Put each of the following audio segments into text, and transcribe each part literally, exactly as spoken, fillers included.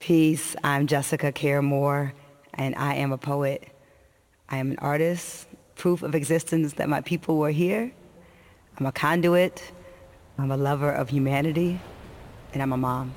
Peace, I'm Jessica Care Moore, and I am a poet. I am an artist, proof of existence that my people were here. I'm a conduit, I'm a lover of humanity, and I'm a mom.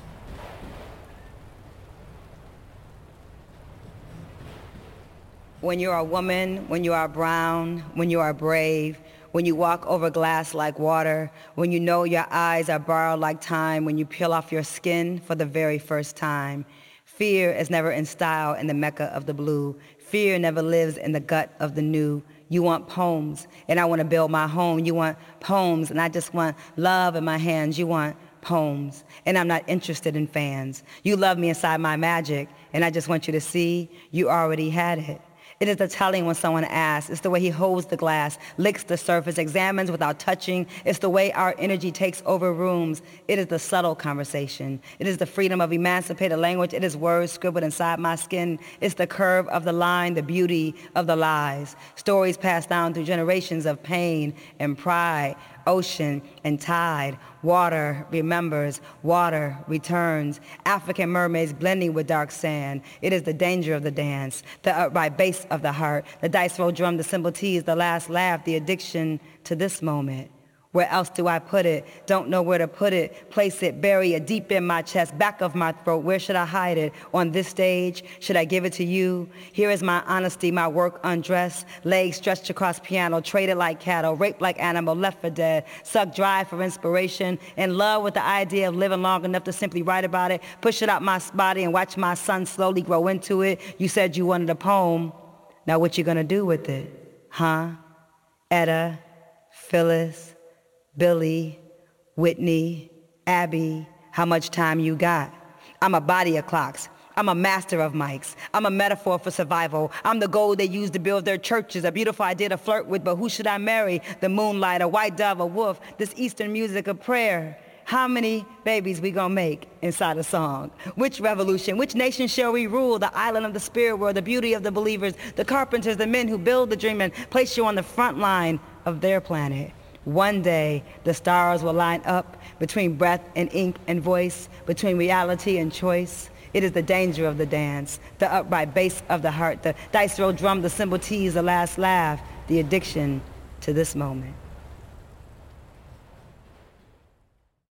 When you are a woman, when you are brown, when you are brave, when you walk over glass like water, when you know your eyes are borrowed like time, when you peel off your skin for the very first time. Fear is never in style in the Mecca of the blue. Fear never lives in the gut of the new. You want poems, and I want to build my home. You want poems, and I just want love in my hands. You want poems, and I'm not interested in fans. You love me inside my magic, and I just want you to see you already had it. It is the telling when someone asks. It's the way he holds the glass, licks the surface, examines without touching. It's the way our energy takes over rooms. It is the subtle conversation. It is the freedom of emancipated language. It is words scribbled inside my skin. It's the curve of the line, the beauty of the lies. Stories passed down through generations of pain and pride. Ocean and tide, water remembers, water returns. African mermaids blending with dark sand. It is the danger of the dance, the upright bass of the heart, the dice roll drum, the symbol tease, the last laugh, the addiction to this moment. Where else do I put it? Don't know where to put it. Place it, bury it deep in my chest, back of my throat. Where should I hide it? On this stage? Should I give it to you? Here is my honesty, my work undressed. Legs stretched across piano, traded like cattle, raped like animal, left for dead. Sucked dry for inspiration. In love with the idea of living long enough to simply write about it. Push it out my body and watch my son slowly grow into it. You said you wanted a poem. Now what you gonna do with it? Huh? Etta, Phyllis, Billy, Whitney, Abby, how much time you got? I'm a body of clocks. I'm a master of mics. I'm a metaphor for survival. I'm the gold they use to build their churches, a beautiful idea to flirt with, but who should I marry? The moonlight, a white dove, a wolf, this Eastern music of prayer. How many babies we gonna make inside a song? Which revolution, which nation shall we rule? The island of the spirit world, the beauty of the believers, the carpenters, the men who build the dream and place you on the front line of their planet. One day, the stars will line up between breath and ink and voice, between reality and choice. It is the danger of the dance, the upright bass of the heart, the dice roll drum, the cymbal tease, the last laugh, the addiction to this moment.